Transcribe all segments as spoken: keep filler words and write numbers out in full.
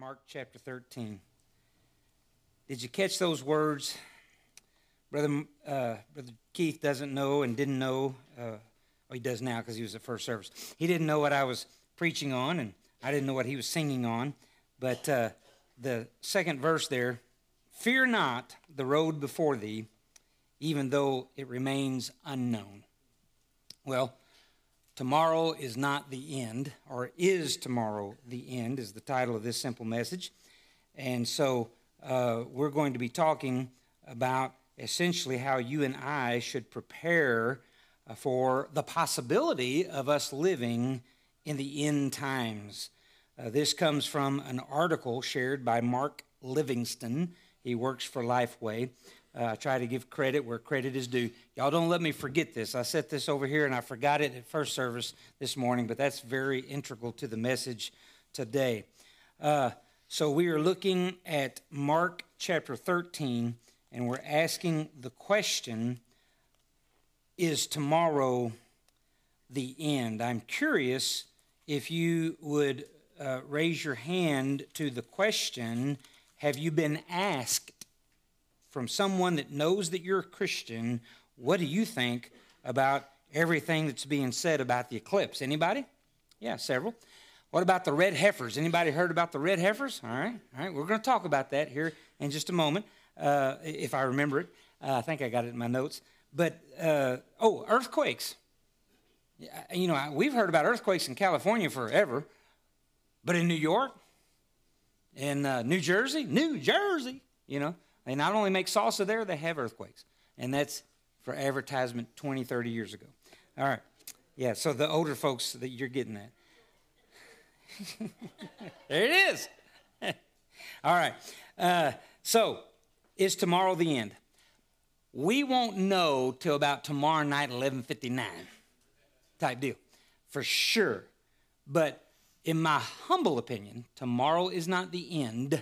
Mark chapter thirteen. Did you catch those words? Brother uh, Brother Keith doesn't know and didn't know. Uh, well, he does now because he was at first service. He didn't know what I was preaching on, and I didn't know what he was singing on. But uh, the second verse there, fear not the road before thee, even though it remains unknown. Well, tomorrow is not the end, or is tomorrow the end, is the title of this simple message. And so uh, we're going to be talking about essentially how you and I should prepare uh, for the possibility of us living in the end times. Uh, this comes from an article shared by Mark Livingston. He works for Lifeway. Uh, I try to give credit where credit is due. Y'all don't let me forget this. I set this over here, and I forgot it at first service this morning, but that's very integral to the message today. Uh, so we are looking at Mark chapter thirteen, and we're asking the question, is tomorrow the end? I'm curious if you would uh, raise your hand to the question, have you been asked from someone that knows that you're a Christian, what do you think about everything that's being said about the eclipse? Anybody? Yeah, several. What about the red heifers? Anybody heard about the red heifers? All right, all right. We're going to talk about that here in just a moment, uh, if I remember it. Uh, I think I got it in my notes. But, uh, oh, earthquakes. You know, we've heard about earthquakes in California forever, but in New York, in uh, New Jersey, New Jersey, you know, they not only make salsa there, they have earthquakes. And that's for advertisement twenty, thirty years ago. All right. Yeah, so the older folks that you're getting that. There it is. All right. Uh, so, is tomorrow the end? We won't know till about tomorrow night, eleven fifty-nine type deal, for sure. But in my humble opinion, tomorrow is not the end,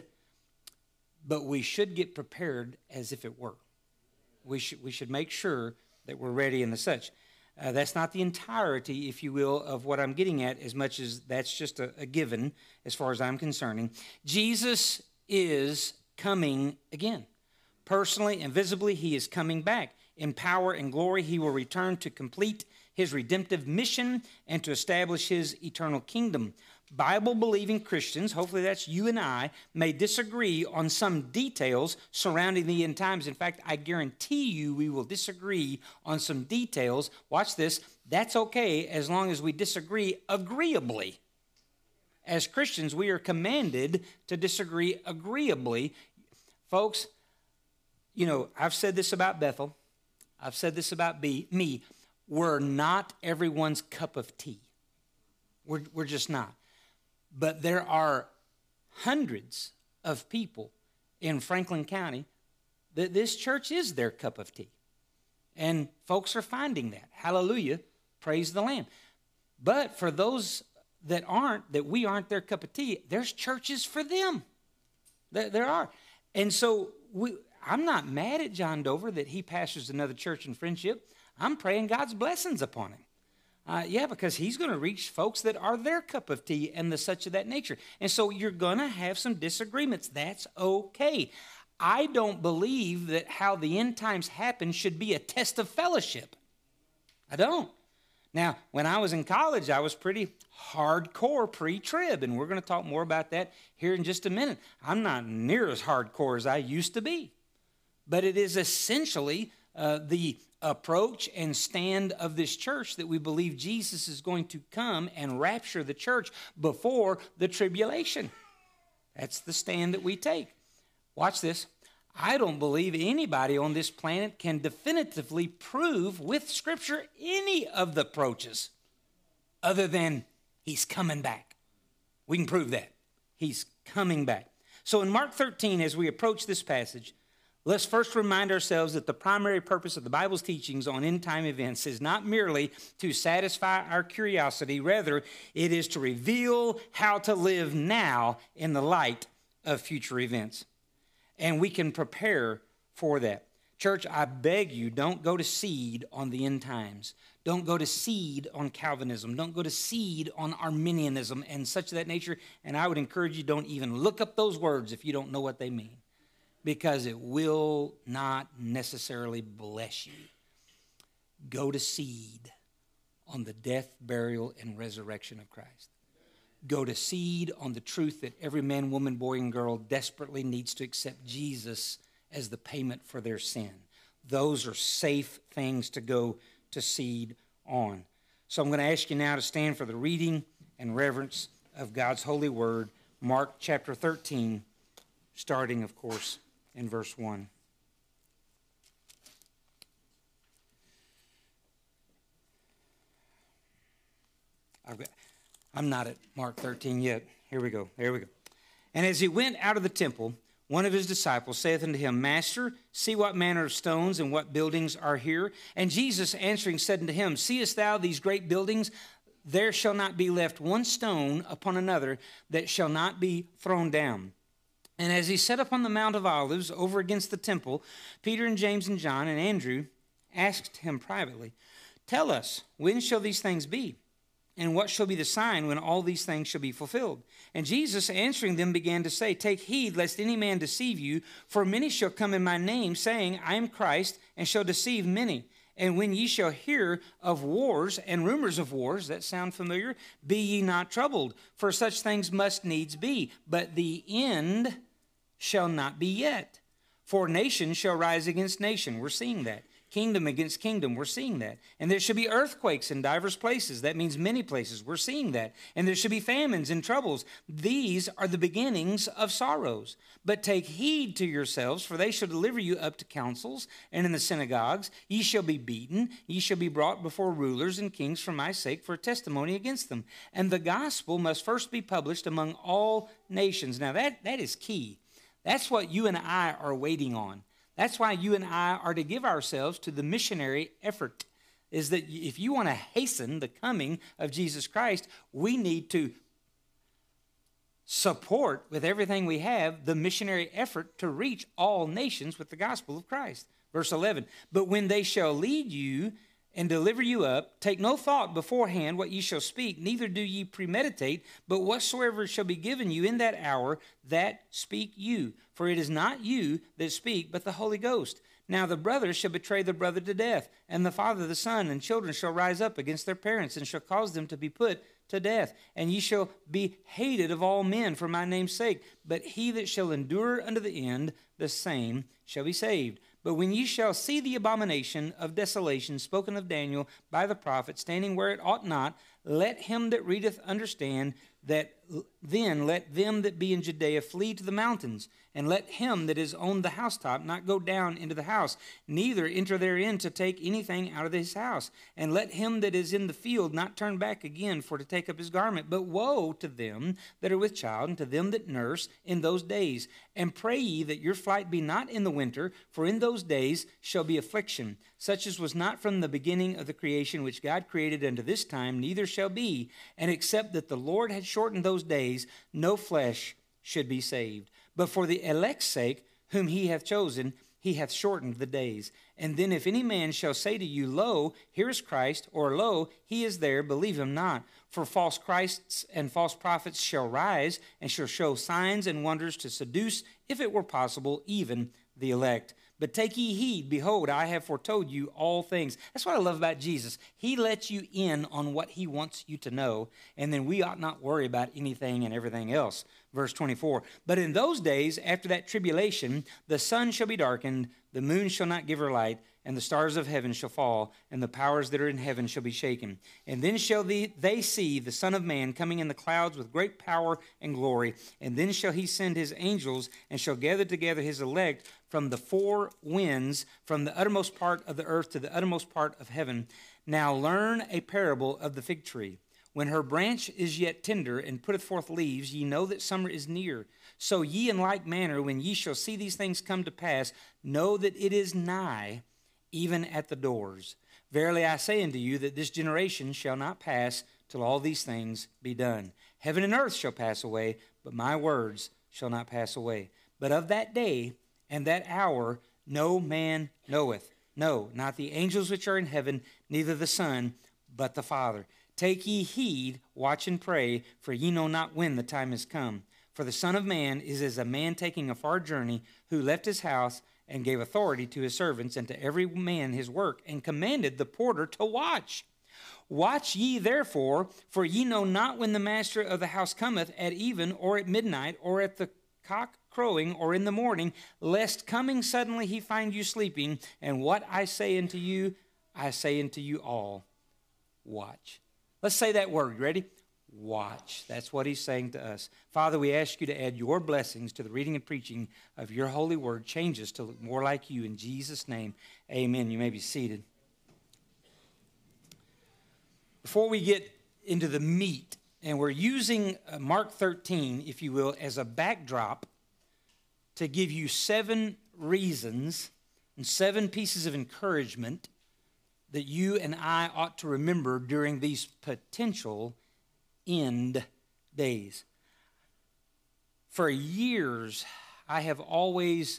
but we should get prepared as if it were. We should we should make sure that we're ready and the such. Uh, that's not the entirety, if you will, of what I'm getting at, as much as that's just a, a given as far as I'm concerning. Jesus is coming again. Personally and visibly, he is coming back. In power and glory, he will return to complete his redemptive mission and to establish his eternal kingdom. Bible-believing Christians, hopefully that's you and I, may disagree on some details surrounding the end times. In fact, I guarantee you we will disagree on some details. Watch this. That's okay as long as we disagree agreeably. As Christians, we are commanded to disagree agreeably. Folks, you know, I've said this about Bethel. I've said this about B, me. We're not everyone's cup of tea. We're, we're just not. But there are hundreds of people in Franklin County that this church is their cup of tea. And folks are finding that. Hallelujah. Praise the Lamb. But for those that aren't, that we aren't their cup of tea, there's churches for them. There, there are. And so we, I'm not mad at John Dover that he pastors another church in Friendship. I'm praying God's blessings upon him. Uh, yeah, because he's going to reach folks that are their cup of tea and the such of that nature. And so you're going to have some disagreements. That's okay. I don't believe that how the end times happen should be a test of fellowship. I don't. Now, when I was in college, I was pretty hardcore pre-trib, and we're going to talk more about that here in just a minute. I'm not near as hardcore as I used to be. But it is essentially uh, the approach and stand of this church that we believe Jesus is going to come and rapture the church before the tribulation. That's the stand that we take. Watch this. I don't believe anybody on this planet can definitively prove with Scripture any of the approaches other than he's coming back. We can prove that. He's coming back. So in Mark thirteen, as we approach this passage, let's first remind ourselves that the primary purpose of the Bible's teachings on end-time events is not merely to satisfy our curiosity. Rather, it is to reveal how to live now in the light of future events. And we can prepare for that. Church, I beg you, don't go to seed on the end times. Don't go to seed on Calvinism. Don't go to seed on Arminianism and such of that nature. And I would encourage you, don't even look up those words if you don't know what they mean, because it will not necessarily bless you. Go to seed on the death, burial, and resurrection of Christ. Go to seed on the truth that every man, woman, boy, and girl desperately needs to accept Jesus as the payment for their sin. Those are safe things to go to seed on. So I'm going to ask you now to stand for the reading and reverence of God's holy word, Mark chapter thirteen, starting, of course, in verse one. I've got, I'm not at Mark thirteen yet. Here we go. There we go. And as he went out of the temple, one of his disciples saith unto him, Master, see what manner of stones and what buildings are here. And Jesus answering said unto him, Seest thou these great buildings? There shall not be left one stone upon another that shall not be thrown down. And as he sat upon the Mount of Olives over against the temple, Peter and James and John and Andrew asked him privately, Tell us, when shall these things be? And what shall be the sign when all these things shall be fulfilled? And Jesus answering them began to say, Take heed lest any man deceive you, for many shall come in my name, saying, I am Christ, and shall deceive many. And when ye shall hear of wars and rumors of wars, that sound familiar? Be ye not troubled, for such things must needs be. But the end shall not be yet. For nation shall rise against nation. We're seeing that. Kingdom against kingdom, we're seeing that. And there should be earthquakes in divers places. That means many places. We're seeing that. And there should be famines and troubles. These are the beginnings of sorrows. But take heed to yourselves, for they shall deliver you up to councils, and in the synagogues ye shall be beaten. Ye shall be brought before rulers and kings for my sake, for a testimony against them. And the gospel must first be published among all nations. Now that, that is key. That's what you and I are waiting on. That's why you and I are to give ourselves to the missionary effort, is that if you want to hasten the coming of Jesus Christ, we need to support with everything we have the missionary effort to reach all nations with the gospel of Christ. Verse eleven, But when they shall lead you and deliver you up, take no thought beforehand what ye shall speak, neither do ye premeditate, but whatsoever shall be given you in that hour, that speak you. For it is not you that speak, but the Holy Ghost. Now the brother shall betray the brother to death, and the father the son, and children shall rise up against their parents, and shall cause them to be put to death. And ye shall be hated of all men for my name's sake. But he that shall endure unto the end, the same shall be saved. But when ye shall see the abomination of desolation spoken of Daniel by the prophet, standing where it ought not, let him that readeth understand, that then let them that be in Judea flee to the mountains, and let him that is on the housetop not go down into the house, neither enter therein to take anything out of his house. And let him that is in the field not turn back again for to take up his garment. But woe to them that are with child, and to them that nurse in those days. And pray ye that your flight be not in the winter, for in those days shall be affliction, such as was not from the beginning of the creation which God created unto this time, neither shall be. And except that the Lord had shortened those days, no flesh should be saved. But for the elect's sake, whom he hath chosen, he hath shortened the days. And then if any man shall say to you, Lo, here is Christ, or Lo, he is there, believe him not. For false Christs and false prophets shall rise, and shall show signs and wonders to seduce, if it were possible, even the elect. But take ye heed, behold, I have foretold you all things. That's what I love about Jesus. He lets you in on what he wants you to know, and then we ought not worry about anything and everything else. Verse twenty-four, But in those days, after that tribulation, the sun shall be darkened, the moon shall not give her light, and the stars of heaven shall fall, and the powers that are in heaven shall be shaken. And then shall they see the Son of Man coming in the clouds with great power and glory. And then shall he send his angels, and shall gather together his elect from the four winds, from the uttermost part of the earth to the uttermost part of heaven. Now learn a parable of the fig tree. When her branch is yet tender, and putteth forth leaves, ye know that summer is near. So ye in like manner, when ye shall see these things come to pass, know that it is nigh, even at the doors. Verily I say unto you, that this generation shall not pass till all these things be done. Heaven and earth shall pass away, but my words shall not pass away. But of that day and that hour no man knoweth. No, not the angels which are in heaven, neither the Son, but the Father. Take ye heed, watch and pray, for ye know not when the time is come. For the Son of Man is as a man taking a far journey, who left his house and gave authority to his servants and to every man his work, and commanded the porter to watch. Watch ye therefore, for ye know not when the master of the house cometh, at even, or at midnight, or at the cock crowing, or in the morning, lest coming suddenly he find you sleeping. And what I say unto you, I say unto you all, watch. Let's say that word. Ready? Watch. That's what he's saying to us. Father, we ask you to add your blessings to the reading and preaching of your holy word. Change us to look more like you. In Jesus' name, amen. You may be seated. Before we get into the meat, and we're using Mark thirteen, if you will, as a backdrop to give you seven reasons and seven pieces of encouragement that you and I ought to remember during these potential end days. For years, I have always,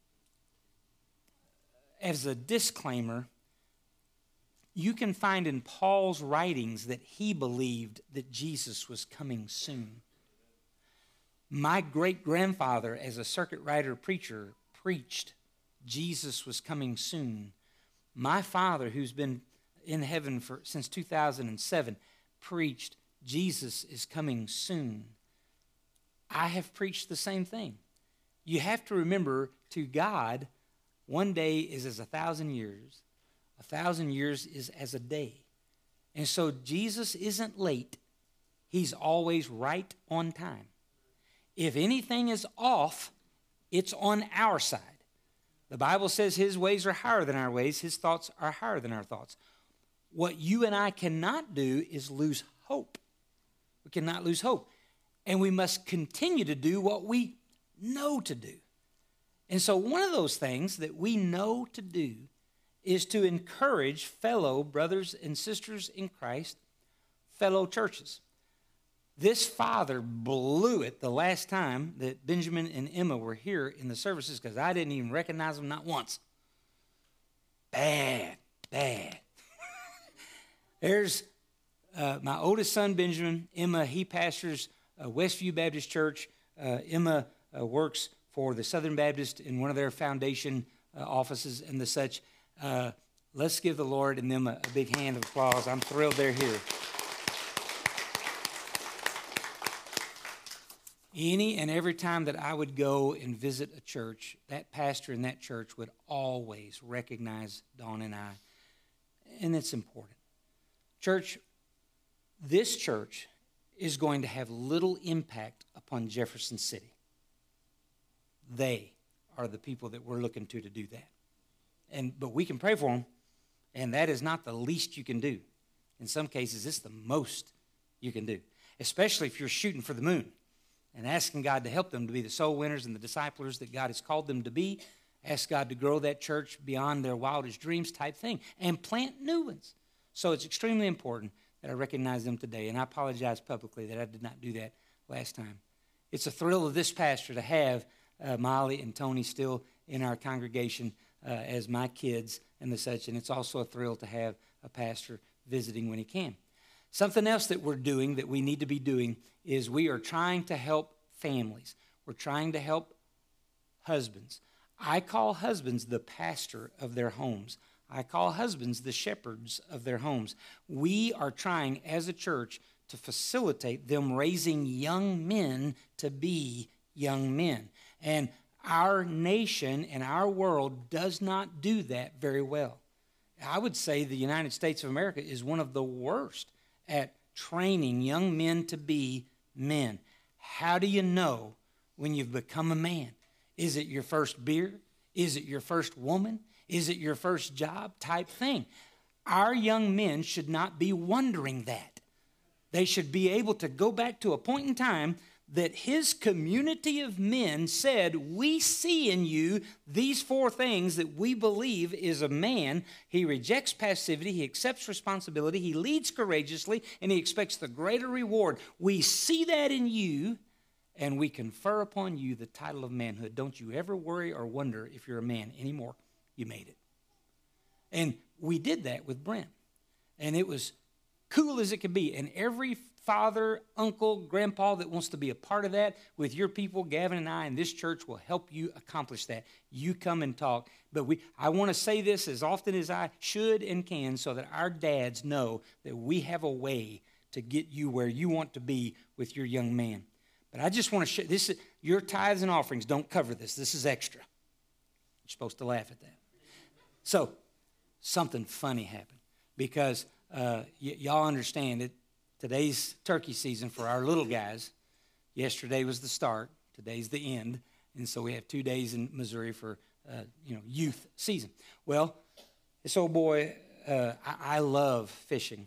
as a disclaimer, you can find in Paul's writings that he believed that Jesus was coming soon. My great-grandfather, as a circuit rider preacher, preached Jesus was coming soon. My father, who's been in heaven for since two thousand seven, preached Jesus is coming soon. I have preached the same thing. You have to remember, to God, one day is as a thousand years. A thousand years is as a day. And so Jesus isn't late. He's always right on time. If anything is off, it's on our side. The Bible says his ways are higher than our ways. His thoughts are higher than our thoughts. What you and I cannot do is lose hope. We cannot lose hope. And we must continue to do what we know to do. And so one of those things that we know to do is to encourage fellow brothers and sisters in Christ, fellow churches. This father blew it the last time that Benjamin and Emma were here in the services, because I didn't even recognize them, not once. Bad, bad. There's uh, my oldest son, Benjamin. Emma, he pastors uh, Westview Baptist Church. Uh, Emma uh, works for the Southern Baptist in one of their foundation uh, offices and the such. Uh, let's give the Lord and them a, a big hand of applause. I'm thrilled they're here. Any and every time that I would go and visit a church, that pastor in that church would always recognize Dawn and I. And it's important. Church, this church is going to have little impact upon Jefferson City. They are the people that we're looking to to do that. And but we can pray for them, and that is not the least you can do. In some cases, it's the most you can do, especially if you're shooting for the moon and asking God to help them to be the soul winners and the disciplers that God has called them to be. Ask God to grow that church beyond their wildest dreams type thing and plant new ones. So it's extremely important that I recognize them today, and I apologize publicly that I did not do that last time. It's a thrill of this pastor to have uh, Molly and Tony still in our congregation uh, as my kids and the such, and it's also a thrill to have a pastor visiting when he can. Something else that we're doing that we need to be doing is we are trying to help families. We're trying to help husbands. I call husbands the pastor of their homes. I call husbands the shepherds of their homes. We are trying as a church to facilitate them raising young men to be young men. And our nation and our world does not do that very well. I would say the United States of America is one of the worst at training young men to be men. How do you know when you've become a man? Is it your first beer? Is it your first woman? Is it your first job type thing? Our young men should not be wondering that. They should be able to go back to a point in time that his community of men said, we see in you these four things that we believe is a man. He rejects passivity, he accepts responsibility, he leads courageously, and he expects the greater reward. We see that in you, and we confer upon you the title of manhood. Don't you ever worry or wonder if you're a man anymore. You made it. And we did that with Brent. And it was cool as it could be. And every father, uncle, grandpa that wants to be a part of that with your people, Gavin and I, and this church will help you accomplish that. You come and talk. But we, I want to say this as often as I should and can so that our dads know that we have a way to get you where you want to be with your young man. But I just want to share this. Your tithes and offerings don't cover this. This is extra. You're supposed to laugh at that. So something funny happened because uh, y- y'all understand that today's turkey season for our little guys. Yesterday was the start. Today's the end. And so we have two days in Missouri for, uh, you know, youth season. Well, this old boy, uh, I-, I love fishing,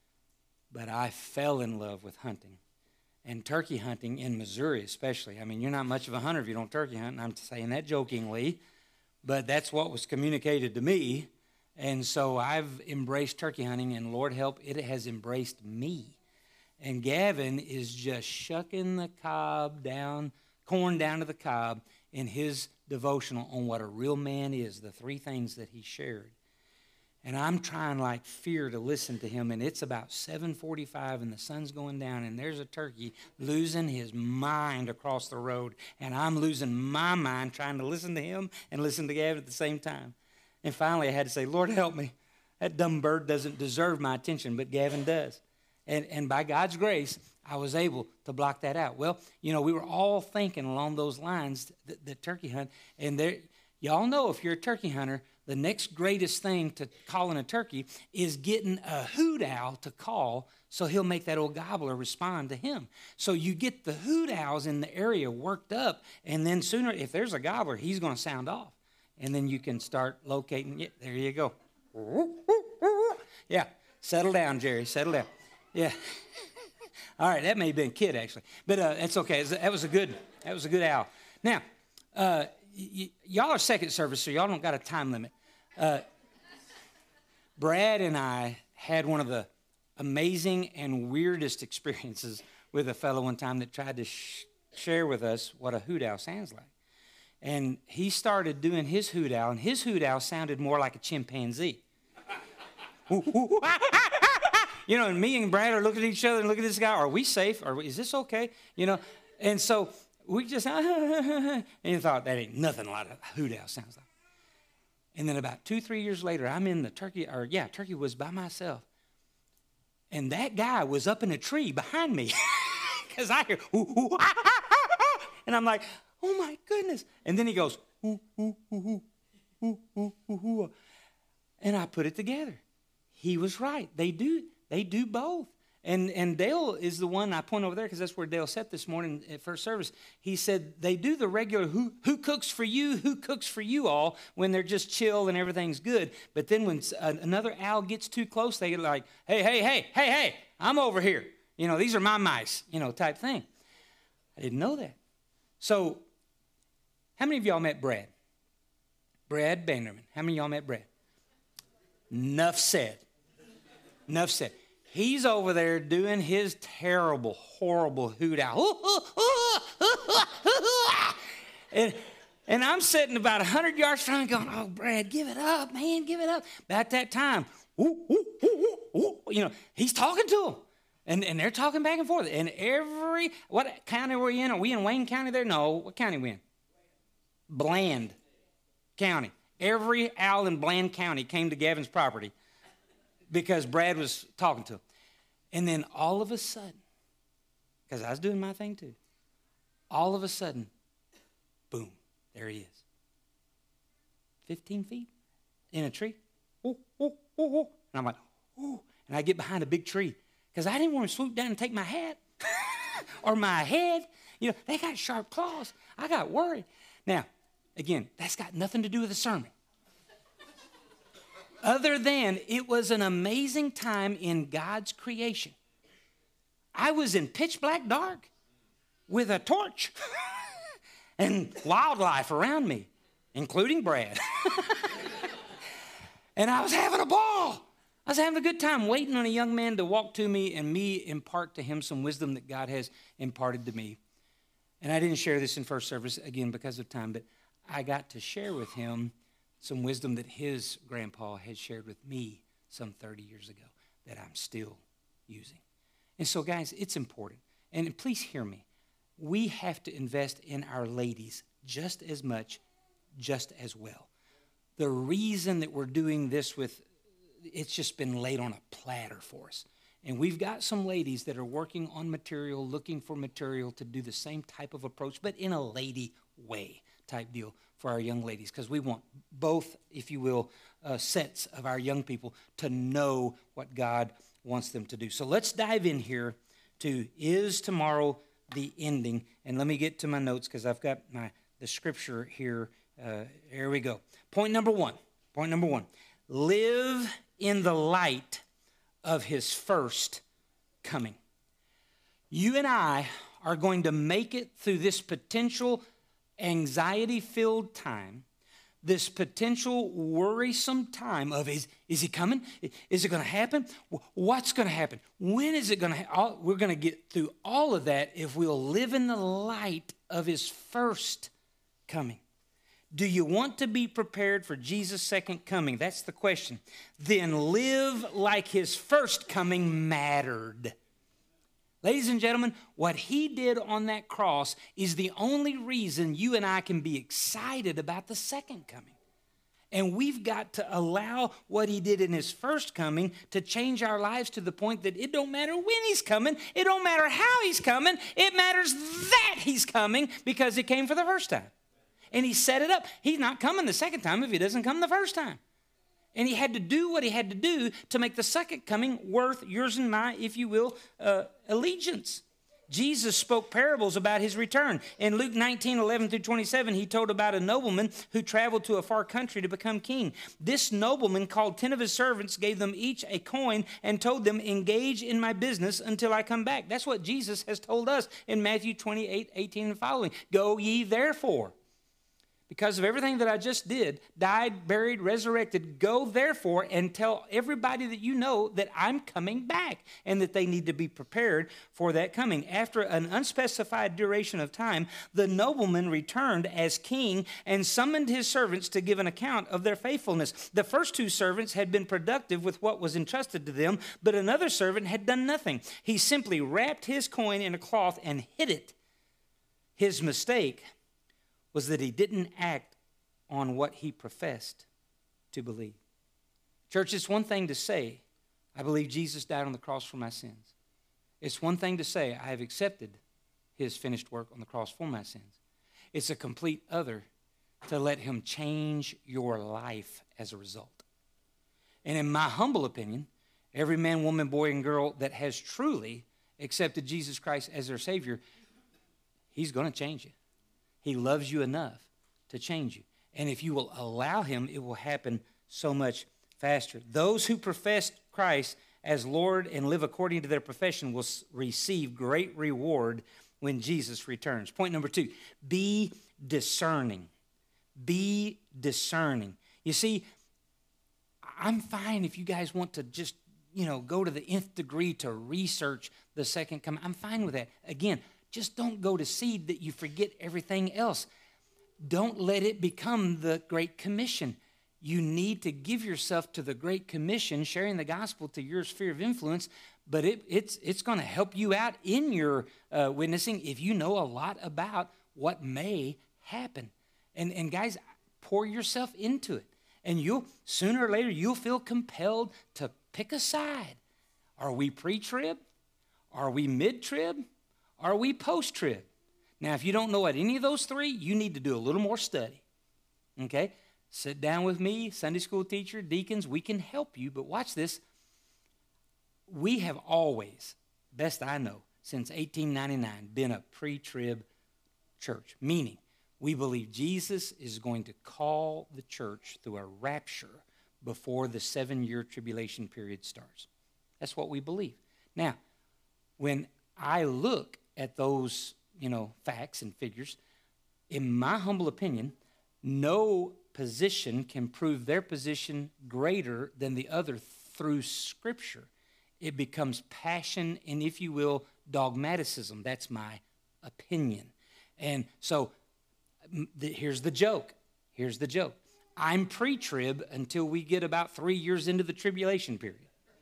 but I fell in love with hunting. And turkey hunting in Missouri especially. I mean, you're not much of a hunter if you don't turkey hunt, and I'm saying that jokingly, but that's what was communicated to me. And so I've embraced turkey hunting, and Lord help, it has embraced me. And Gavin is just shucking the cob down, corn down to the cob in his devotional on what a real man is, the three things that he shared. And I'm trying like fear to listen to him, and it's about seven forty-five, and the sun's going down, and there's a turkey losing his mind across the road, and I'm losing my mind trying to listen to him and listen to Gavin at the same time. And finally I had to say, Lord, help me. That dumb bird doesn't deserve my attention, but Gavin does. And, and by God's grace, I was able to block that out. Well, you know, we were all thinking along those lines, the, the turkey hunt, and there, y'all know if you're a turkey hunter, the next greatest thing to calling a turkey is getting a hoot owl to call so he'll make that old gobbler respond to him. So you get the hoot owls in the area worked up, and then sooner, if there's a gobbler, he's going to sound off. And then you can start locating. Yeah, there you go. Yeah, settle down, Jerry, settle down. Yeah. All right, that may have been a kid, actually. But uh, that's okay. That was a good, that was a good owl. Now, uh, y- y'all are second service, so y'all don't got a time limit. Uh, Brad and I had one of the amazing and weirdest experiences with a fellow one time that tried to sh- share with us what a hoot owl sounds like. And he started doing his hoot owl, and his hoot owl sounded more like a chimpanzee. You know, and me and Brad are looking at each other and looking at this guy. Are we safe? Are we, is this okay? You know, and so we just, and you thought, that ain't nothing like a hoot owl sounds like. And then about two, three years later, I'm in the turkey, or yeah, turkey was by myself. And that guy was up in a tree behind me. Because I hear, ooh, ooh, ah, ah, ah, ah. And I'm like, oh my goodness. And then he goes, ooh, ooh, ooh, ooh, ooh, ooh, ooh. And I put it together. He was right. They do, they do both. And and Dale is the one I point over there because that's where Dale sat this morning at first service. He said they do the regular who who cooks for you, who cooks for you all when they're just chill and everything's good. But then when another owl gets too close, they get like, hey, hey, hey, hey, hey, I'm over here. You know, these are my mice, you know, type thing. I didn't know that. So how many of y'all met Brad? Brad Bannerman. How many of y'all met Brad? Enough said. Enough said. He's over there doing his terrible, horrible hoot owl. and, and I'm sitting about one hundred yards from him going, oh, Brad, give it up, man, give it up. About that time, ooh, ooh, ooh, ooh, you know, he's talking to them. And, and they're talking back and forth. And every, what county were we in? Are we in Wayne County there? No. What county are we in? Bland County. Every owl in Bland County came to Gavin's property because Brad was talking to him. And then all of a sudden, because I was doing my thing too, all of a sudden, boom, there he is. fifteen feet in a tree. Ooh, ooh, ooh, ooh. And I'm like, ooh. And I get behind a big tree because I didn't want to swoop down and take my hat or my head. You know, they got sharp claws. I got worried. Now, again, that's got nothing to do with the sermon. Other than it was an amazing time in God's creation. I was in pitch black dark with a torch and wildlife around me, including Brad. And I was having a ball. I was having a good time waiting on a young man to walk to me and me impart to him some wisdom that God has imparted to me. And I didn't share this in first service, again, because of time, but I got to share with him some wisdom that his grandpa had shared with me some thirty years ago that I'm still using. And so, guys, it's important. And please hear me. We have to invest in our ladies just as much, just as well. The reason that we're doing this with, it's just been laid on a platter for us. And we've got some ladies that are working on material, looking for material to do the same type of approach, but in a lady way type deal for our young ladies, because we want both, if you will, uh, sets of our young people to know what God wants them to do. So let's dive in here to, is tomorrow the ending? And let me get to my notes, because I've got my the scripture here. Uh, here we go. Point number one. Point number one. Live in the light of his first coming. You and I are going to make it through this potential anxiety-filled time, this potential worrisome time of, is, is he coming? Is it going to happen? What's going to happen? When is it going to happen? We're going to get through all of that if we'll live in the light of his first coming. Do you want to be prepared for Jesus' second coming? That's the question. Then live like his first coming mattered. Ladies and gentlemen, what he did on that cross is the only reason you and I can be excited about the second coming. And we've got to allow what he did in his first coming to change our lives to the point that it don't matter when he's coming, it don't matter how he's coming, it matters that he's coming because he came for the first time. And he set it up. He's not coming the second time if he doesn't come the first time. And he had to do what he had to do to make the second coming worth yours and my, if you will, uh, allegiance. Jesus spoke parables about his return. In Luke nineteen, eleven through twenty-seven, he told about a nobleman who traveled to a far country to become king. This nobleman called ten of his servants, gave them each a coin, and told them, engage in my business until I come back. That's what Jesus has told us in Matthew twenty-eight, eighteen and following. Go ye therefore. Because of everything that I just did, died, buried, resurrected, go therefore and tell everybody that you know that I'm coming back and that they need to be prepared for that coming. After an unspecified duration of time, the nobleman returned as king and summoned his servants to give an account of their faithfulness. The first two servants had been productive with what was entrusted to them, but another servant had done nothing. He simply wrapped his coin in a cloth and hid it. His mistake was that he didn't act on what he professed to believe. Church, it's one thing to say, I believe Jesus died on the cross for my sins. It's one thing to say, I have accepted his finished work on the cross for my sins. It's a complete other to let him change your life as a result. And in my humble opinion, every man, woman, boy, and girl that has truly accepted Jesus Christ as their Savior, he's going to change you. He loves you enough to change you. And if you will allow him, it will happen so much faster. Those who profess Christ as Lord and live according to their profession will receive great reward when Jesus returns. Point number two, be discerning. Be discerning. You see, I'm fine if you guys want to just, you know, go to the nth degree to research the second coming. I'm fine with that. Again, just don't go to seed that you forget everything else. Don't let it become the Great Commission. You need to give yourself to the Great Commission, sharing the gospel to your sphere of influence, but it, it's, it's going to help you out in your uh, witnessing if you know a lot about what may happen. And, and guys, pour yourself into it. And you'll, sooner or later, you'll feel compelled to pick a side. Are we pre-trib? Are we mid-trib? Are we post-trib? Now, if you don't know what any of those three, you need to do a little more study, okay? Sit down with me, Sunday school teacher, deacons, we can help you, but watch this. We have always, best I know, since eighteen ninety-nine, been a pre-trib church, meaning we believe Jesus is going to call the church through a rapture before the seven-year tribulation period starts. That's what we believe. Now, when I look at those, you know, facts and figures, in my humble opinion, no position can prove their position greater than the other through Scripture. It becomes passion and, if you will, dogmaticism. That's my opinion. And so the, here's the joke. Here's the joke. I'm pre-trib until we get about three years into the tribulation period.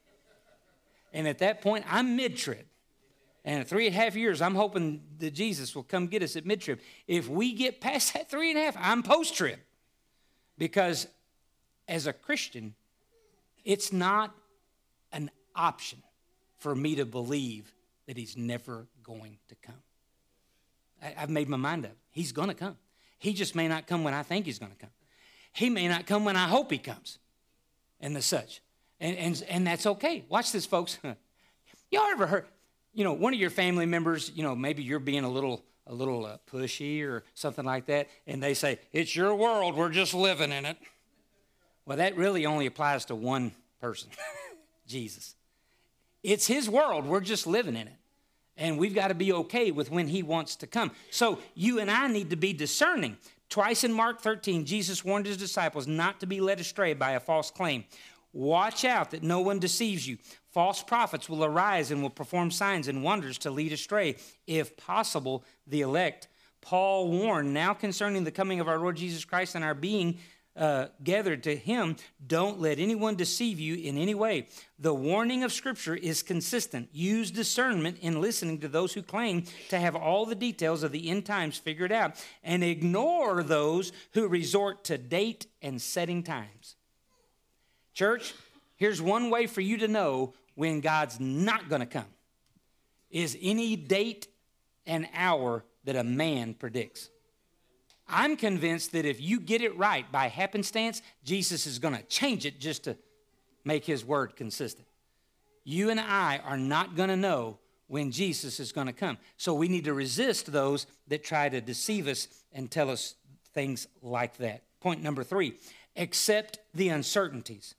And at that point, I'm mid-trib. And at three and a half years, I'm hoping that Jesus will come get us at mid-trib. If we get past that three and a half, I'm post-trib. Because as a Christian, it's not an option for me to believe that he's never going to come. I, I've made my mind up. He's going to come. He just may not come when I think he's going to come. He may not come when I hope he comes, and the such. And, and, and that's okay. Watch this, folks. Y'all ever heard, you know, one of your family members, you know, maybe you're being a little a little uh, pushy or something like that, and they say, it's your world, we're just living in it. Well, that really only applies to one person, Jesus. It's his world, we're just living in it. And we've got to be okay with when he wants to come. So you and I need to be discerning. Twice in Mark thirteen, Jesus warned his disciples not to be led astray by a false claim. Watch out that no one deceives you. False prophets will arise and will perform signs and wonders to lead astray, if possible, the elect. Paul warned, now concerning the coming of our Lord Jesus Christ and our being uh, gathered to him, don't let anyone deceive you in any way. The warning of Scripture is consistent. Use discernment in listening to those who claim to have all the details of the end times figured out, and ignore those who resort to date and setting times. Church, here's one way for you to know when God's not going to come, is any date and hour that a man predicts. I'm convinced that if you get it right by happenstance, Jesus is going to change it just to make his word consistent. You and I are not going to know when Jesus is going to come. So we need to resist those that try to deceive us and tell us things like that. Point number three, accept the uncertainties.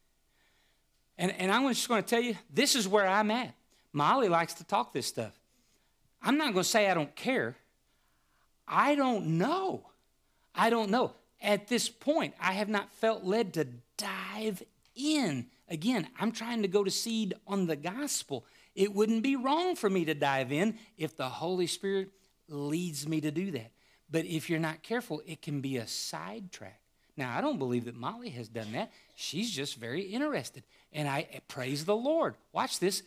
And, and I'm just going to tell you, this is where I'm at. Molly likes to talk this stuff. I'm not going to say I don't care. I don't know. I don't know. At this point, I have not felt led to dive in. Again, I'm trying to go to seed on the gospel. It wouldn't be wrong for me to dive in if the Holy Spirit leads me to do that. But if you're not careful, it can be a sidetrack. Now, I don't believe that Molly has done that. She's just very interested. And I praise the Lord. Watch this.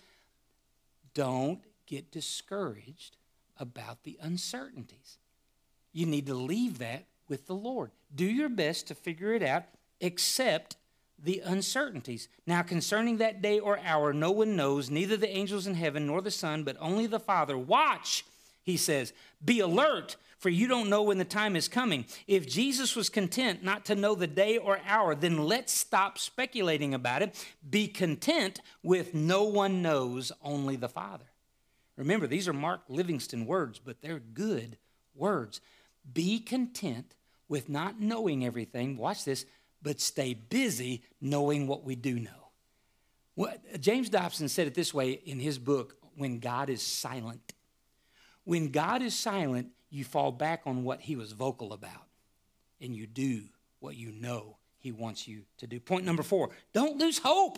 Don't get discouraged about the uncertainties. You need to leave that with the Lord. Do your best to figure it out, accept the uncertainties. Now, concerning that day or hour, no one knows, neither the angels in heaven nor the Son, but only the Father. Watch, he says. Be alert, for you don't know when the time is coming. If Jesus was content not to know the day or hour, then let's stop speculating about it. Be content with no one knows, only the Father. Remember, these are Mark Livingston words, but they're good words. Be content with not knowing everything. Watch this. But stay busy knowing what we do know. What, James Dobson said it this way in his book, When God is Silent. When God is silent, you fall back on what he was vocal about, and you do what you know he wants you to do. Point number four, don't lose hope.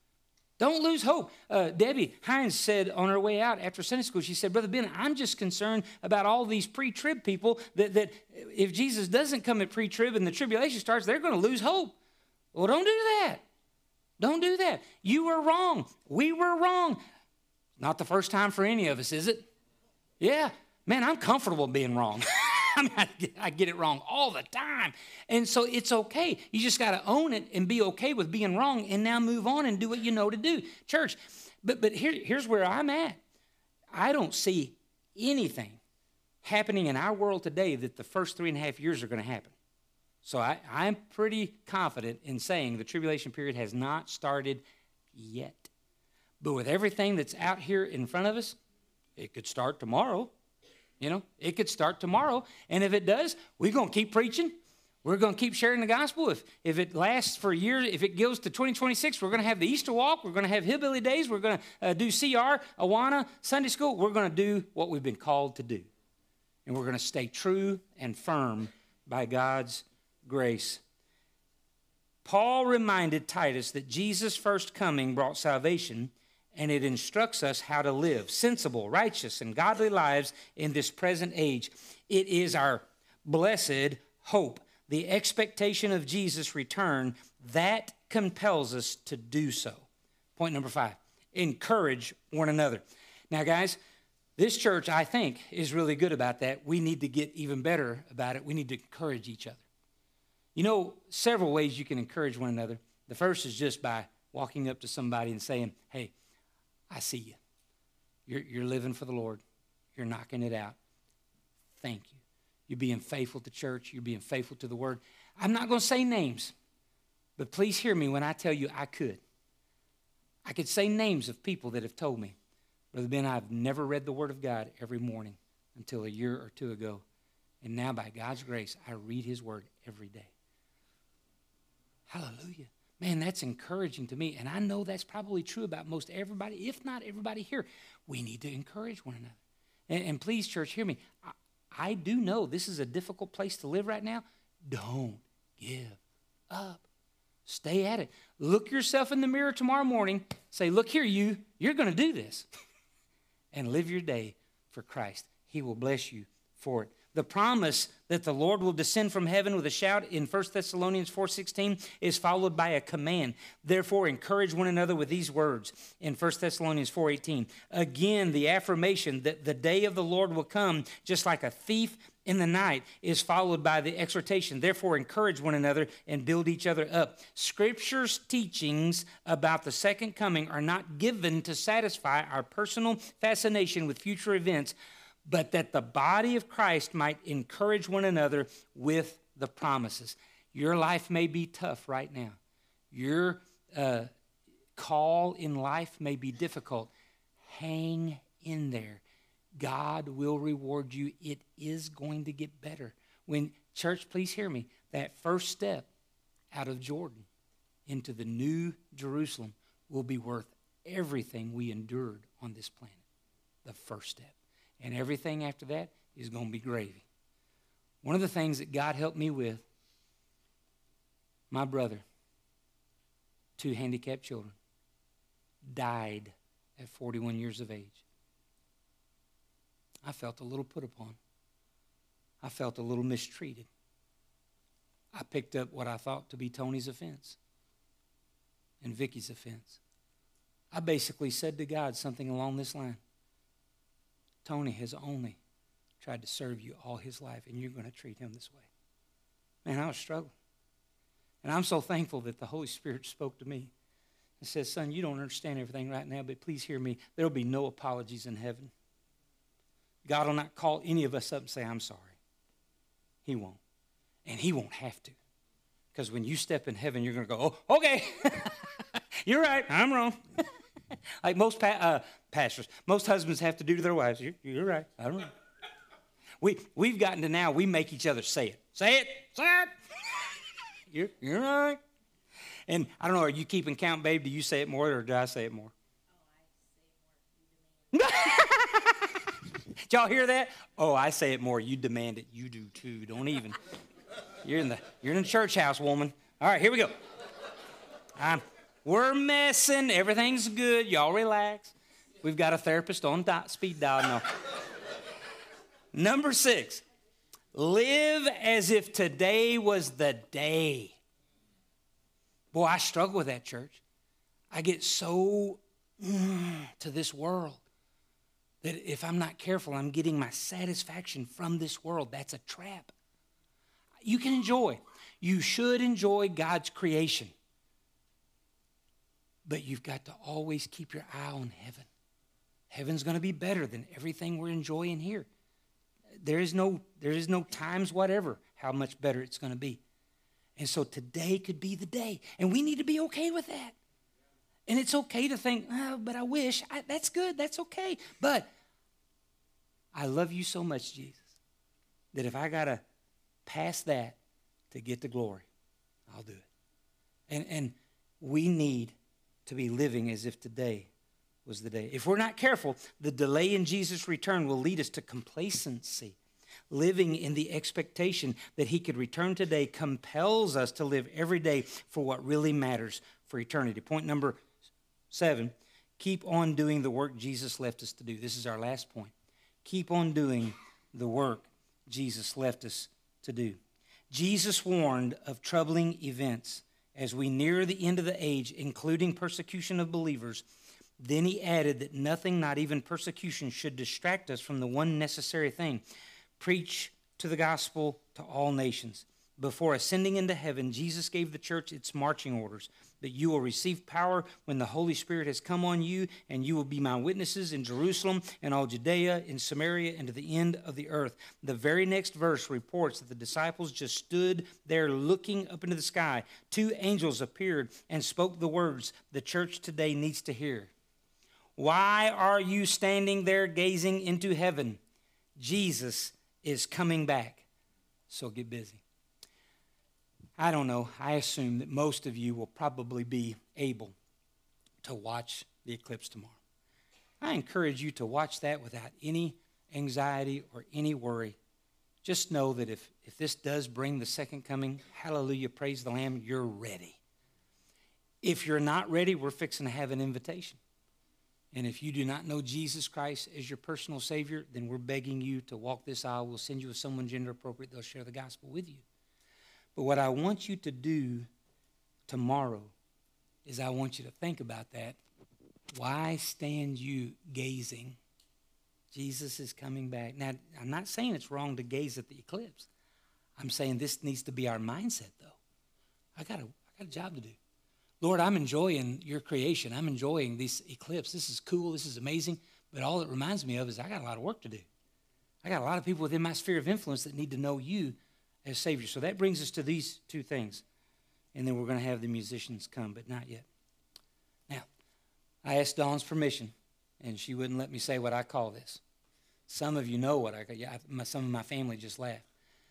Don't lose hope. Uh, Debbie Hines said on her way out after Sunday school, she said, Brother Ben, I'm just concerned about all these pre-trib people that, that if Jesus doesn't come at pre-trib and the tribulation starts, they're going to lose hope. Well, don't do that. Don't do that. You were wrong. We were wrong. Not the first time for any of us, is it? Yeah. Man, I'm comfortable being wrong. I mean, I get, I get it wrong all the time. And so it's okay. You just got to own it and be okay with being wrong and now move on and do what you know to do. Church, but, but here, here's where I'm at. I don't see anything happening in our world today that the first three and a half years are going to happen. So I, I'm pretty confident in saying the tribulation period has not started yet. But with everything that's out here in front of us, it could start tomorrow. You know, it could start tomorrow. And if it does, we're going to keep preaching. We're going to keep sharing the gospel. If, if it lasts for a year, if it goes to twenty twenty-six, we're going to have the Easter walk. We're going to have Hillbilly Days. We're going to uh, do C R, Awana, Sunday school. We're going to do what we've been called to do. And we're going to stay true and firm by God's grace. Paul reminded Titus that Jesus' first coming brought salvation, and it instructs us how to live sensible, righteous, and godly lives in this present age. It is our blessed hope, the expectation of Jesus' return that compels us to do so. Point number five, encourage one another. Now, guys, this church, I think, is really good about that. We need to get even better about it. We need to encourage each other. You know, several ways you can encourage one another. The first is just by walking up to somebody and saying, hey, I see you. You're, you're living for the Lord. You're knocking it out. Thank you. You're being faithful to church. You're being faithful to the word. I'm not going to say names, but please hear me when I tell you I could. I could say names of people that have told me, Brother Ben, I've never read the Word of God every morning until a year or two ago. And now, by God's grace, I read His Word every day. Hallelujah. Man, that's encouraging to me. And I know that's probably true about most everybody, if not everybody here. We need to encourage one another. And, and please, church, hear me. I, I do know this is a difficult place to live right now. Don't give up. Stay at it. Look yourself in the mirror tomorrow morning. Say, look here, you. You're going to do this. And live your day for Christ. He will bless you for it. The promise that the Lord will descend from heaven with a shout in First Thessalonians four sixteen is followed by a command. Therefore, encourage one another with these words in First Thessalonians four eighteen. Again, the affirmation that the day of the Lord will come just like a thief in the night is followed by the exhortation. Therefore, encourage one another and build each other up. Scripture's teachings about the second coming are not given to satisfy our personal fascination with future events, but that the body of Christ might encourage one another with the promises. Your life may be tough right now. Your uh, call in life may be difficult. Hang in there. God will reward you. It is going to get better. When, church, please hear me, that first step out of Jordan into the new Jerusalem will be worth everything we endured on this planet. The first step. And everything after that is going to be gravy. One of the things that God helped me with, my brother, two handicapped children, died at forty-one years of age. I felt a little put upon. I felt a little mistreated. I picked up what I thought to be Tony's offense and Vicky's offense. I basically said to God something along this line. Tony has only tried to serve you all his life, and you're going to treat him this way. Man, I was struggling. And I'm so thankful that the Holy Spirit spoke to me and said, son, you don't understand everything right now, but please hear me. There will be no apologies in heaven. God will not call any of us up and say, I'm sorry. He won't. And he won't have to. Because when you step in heaven, you're going to go, oh, okay. You're right. I'm wrong. Like most pa- uh, pastors, most husbands have to do to their wives. You're, you're right. I'm wrong. We, we've gotten to now, we make each other say it. Say it. Say it. you're, you're right. And I don't know, are you keeping count, babe? Do you say it more or do I say it more? Oh, I say it more. Did y'all hear that? Oh, I say it more. You demand it. You do too. Don't even. You're in the you're in the church house, woman. All right, here we go. Um, we're messing. Everything's good. Y'all relax. We've got a therapist on di- speed dial now. Number six, live as if today was the day. Boy, I struggle with that, church. I get so mm, to this world that if I'm not careful, I'm getting my satisfaction from this world. That's a trap. You can enjoy. You should enjoy God's creation. But you've got to always keep your eye on heaven. Heaven's going to be better than everything we're enjoying here. There is no, there is no times whatever how much better it's going to be. And so today could be the day. And we need to be okay with that. And it's okay to think, oh, but I wish. I, that's good. That's okay. But I love you so much, Jesus, that if I got to pass that to get to glory, I'll do it. And, and we need to be living as if today was the day. If we're not careful, the delay in Jesus' return will lead us to complacency. Living in the expectation that he could return today compels us to live every day for what really matters for eternity. Point number seven, Keep on doing the work Jesus left us to do. This is our last point. Keep on doing the work Jesus left us to do. Jesus warned of troubling events as we near the end of the age, including persecution of believers. Then he added that nothing, not even persecution, should distract us from the one necessary thing: preach to the gospel to all nations. Before ascending into heaven, Jesus gave the church its marching orders, that you will receive power when the Holy Spirit has come on you, and you will be my witnesses in Jerusalem and all Judea, in Samaria, and to the end of the earth. The very next verse reports that the disciples just stood there looking up into the sky. Two angels appeared and spoke the words the church today needs to hear. Why are you standing there gazing into heaven? Jesus is coming back, so get busy. I don't know. I assume that most of you will probably be able to watch the eclipse tomorrow. I encourage you to watch that without any anxiety or any worry. Just know that if, if this does bring the second coming, hallelujah, praise the Lamb, you're ready. If you're not ready, we're fixing to have an invitation. And if you do not know Jesus Christ as your personal Savior, then we're begging you to walk this aisle. We'll send you with someone gender appropriate. They'll share the gospel with you. But what I want you to do tomorrow is I want you to think about that. Why stand you gazing? Jesus is coming back. Now, I'm not saying it's wrong to gaze at the eclipse. I'm saying this needs to be our mindset, though. I got a, I got a job to do. Lord, I'm enjoying your creation. I'm enjoying this eclipse. This is cool. This is amazing. But all it reminds me of is I got a lot of work to do. I got a lot of people within my sphere of influence that need to know you as Savior. So that brings us to these two things. And then we're going to have the musicians come, but not yet. Now, I asked Dawn's permission, and she wouldn't let me say what I call this. Some of you know what I call yeah, some of my family just laughed.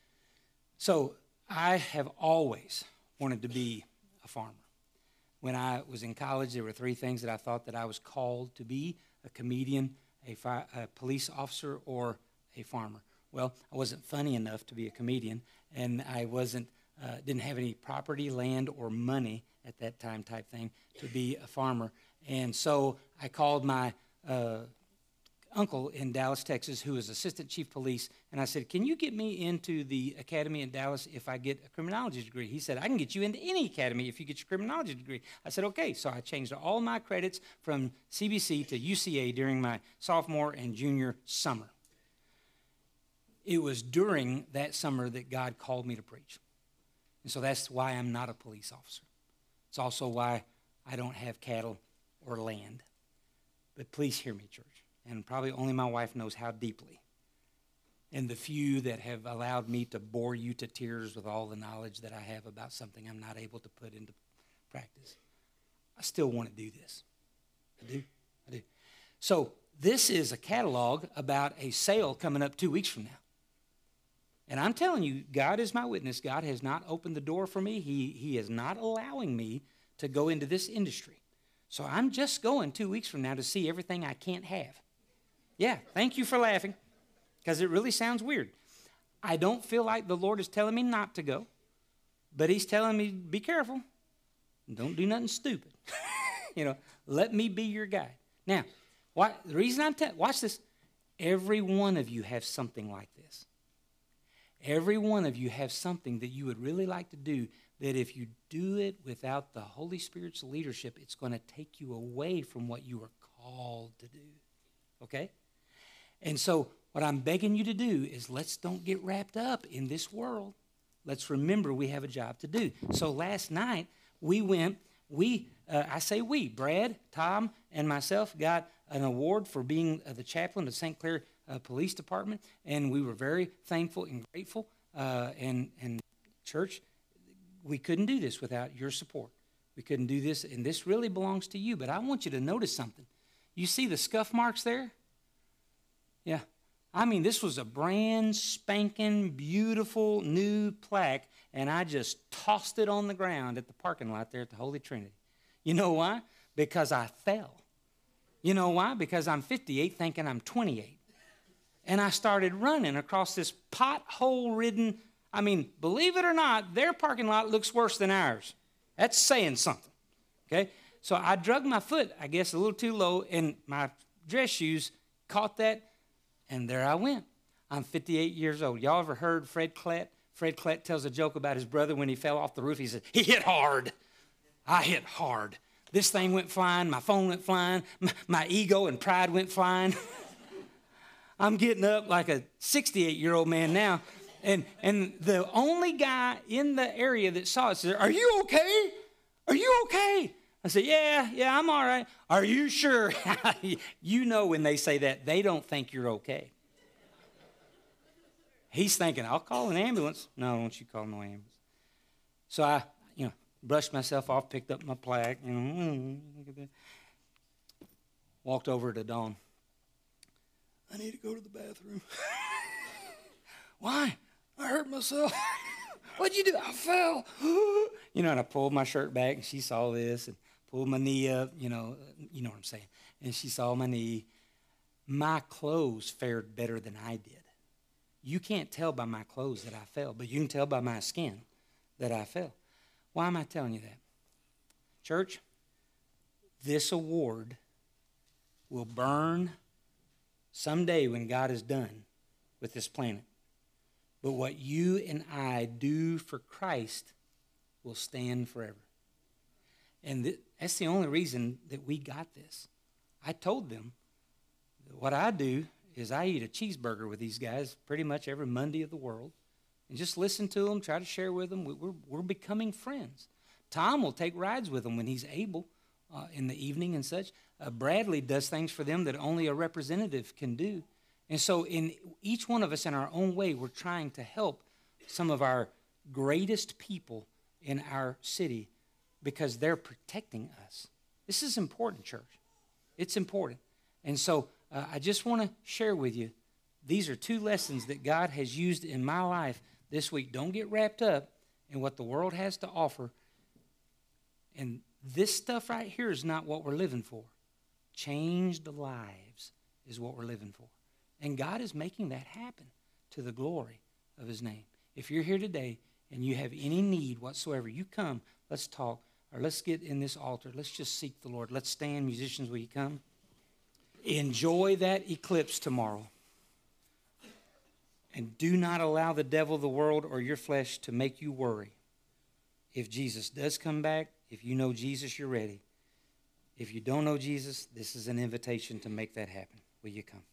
So I have always wanted to be a farmer. When I was in college, there were three things that I thought that I was called to be: a comedian, a, fi- a police officer, or a farmer. Well, I wasn't funny enough to be a comedian, and I wasn't uh, didn't have any property, land, or money at that time type thing to be a farmer. And so I called my uh, uncle in Dallas, Texas, who is assistant chief police, and I said, can you get me into the academy in Dallas if I get a criminology degree? He said, I can get you into any academy if you get your criminology degree. I said, okay. So I changed all my credits from C B C to U C A during my sophomore and junior summer. It was during that summer that God called me to preach. And so that's why I'm not a police officer. It's also why I don't have cattle or land. But please hear me, church. And probably only my wife knows how deeply. And the few that have allowed me to bore you to tears with all the knowledge that I have about something I'm not able to put into practice. I still want to do this. I do. I do. So this is a catalog about a sale coming up two weeks from now. And I'm telling you, God is my witness. God has not opened the door for me. He, he is not allowing me to go into this industry. So I'm just going two weeks from now to see everything I can't have. Yeah, thank you for laughing, because it really sounds weird. I don't feel like the Lord is telling me not to go, but he's telling me, be careful. Don't do nothing stupid. You know, let me be your guide. Now, why, the reason I'm telling, watch this. Every one of you have something like this. Every one of you have something that you would really like to do, that if you do it without the Holy Spirit's leadership, it's going to take you away from what you are called to do. Okay? And so what I'm begging you to do is let's don't get wrapped up in this world. Let's remember we have a job to do. So last night we went, we, uh, I say we, Brad, Tom, and myself got an award for being uh, the chaplain of Saint Clair uh, Police Department, and we were very thankful and grateful. Uh, and, and church, we couldn't do this without your support. We couldn't do this, and this really belongs to you. But I want you to notice something. You see the scuff marks there? Yeah. I mean, this was a brand spanking, beautiful, new plaque, and I just tossed it on the ground at the parking lot there at the Holy Trinity. You know why? Because I fell. You know why? Because I'm fifty-eight thinking I'm twenty-eight. And I started running across this pothole-ridden, I mean, believe it or not, their parking lot looks worse than ours. That's saying something, okay? So I drug my foot, I guess, a little too low, and my dress shoes caught that, and there I went. I'm fifty-eight years old. Y'all ever heard Fred Klett? Fred Klett tells a joke about his brother when he fell off the roof. He said, he hit hard. I hit hard. This thing went flying. My phone went flying. My, my ego and pride went flying. I'm getting up like a sixty-eight-year-old man now. And, and the only guy in the area that saw it said, are you okay? Are you okay? I said, yeah, yeah, I'm all right. Are you sure? You know when they say that, they don't think you're okay. He's thinking, I'll call an ambulance. No, don't you call no ambulance. So I, you know, brushed myself off, picked up my plaque, you know, look at that. Walked over to Dawn. I need to go to the bathroom. Why? I hurt myself. What'd you do? I fell. You know, and I pulled my shirt back, and she saw this, and pulled my knee up, you know, you know what I'm saying. And she saw my knee. My clothes fared better than I did. You can't tell by my clothes that I fell, but you can tell by my skin that I fell. Why am I telling you that? Church, this award will burn someday when God is done with this planet. But what you and I do for Christ will stand forever. And th- that's the only reason that we got this. I told them that what I do is I eat a cheeseburger with these guys pretty much every Monday of the world. And just listen to them, try to share with them. We're, we're becoming friends. Tom will take rides with them when he's able uh, in the evening and such. Uh, Bradley does things for them that only a representative can do. And so in each one of us in our own way, we're trying to help some of our greatest people in our city because they're protecting us. This is important, church. It's important. And so uh, I just want to share with you, these are two lessons that God has used in my life this week. Don't get wrapped up in what the world has to offer. And this stuff right here is not what we're living for. Changed lives is what we're living for. And God is making that happen to the glory of his name. If you're here today and you have any need whatsoever, you come, let's talk, or let's get in this altar. Let's just seek the Lord. Let's stand. Musicians, will you come? Enjoy that eclipse tomorrow. And do not allow the devil, the world, or your flesh to make you worry. If Jesus does come back, if you know Jesus, you're ready. If you don't know Jesus, this is an invitation to make that happen. Will you come?